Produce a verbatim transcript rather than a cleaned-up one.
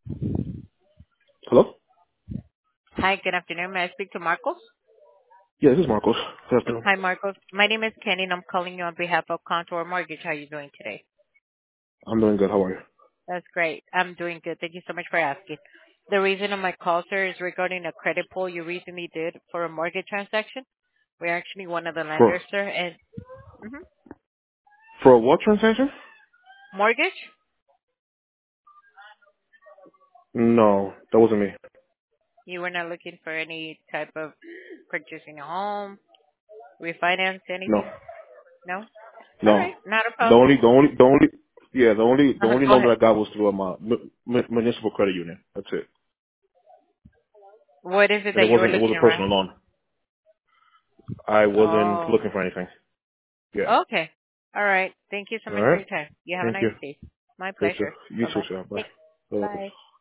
Hello? Hi, good afternoon. May I speak to Marcos? Yeah, this is Marcos. Good afternoon. Hi, Marcos. My name is Kenny, and I'm calling you on behalf of Contour Mortgage. How are you doing today? I'm doing good. How are you? That's great. I'm doing good. Thank you so much for asking. The reason of my call, sir, is regarding a credit pull you recently did for a mortgage transaction. We're actually one of the For lenders, sir. And hmm for what transaction? mortgage? No, that wasn't me. You were not looking for any type of purchasing a home, refinance, No, anything? No? All no. right. Not a The problem. only, the only, the only, yeah, the only, the Uh, only go loan that ahead. I got was through my mu- mu- municipal credit union. That's it, What is it and it that you were wasn't, it was looking a around? personal loan. I wasn't Oh. looking for anything. Yeah. Okay. All right. Thank you so All much for right. your time. You have a Thank nice you. day. My Yes, sir. pleasure. You too, Bye-bye. sir. Bye. Thanks. Bye. Bye.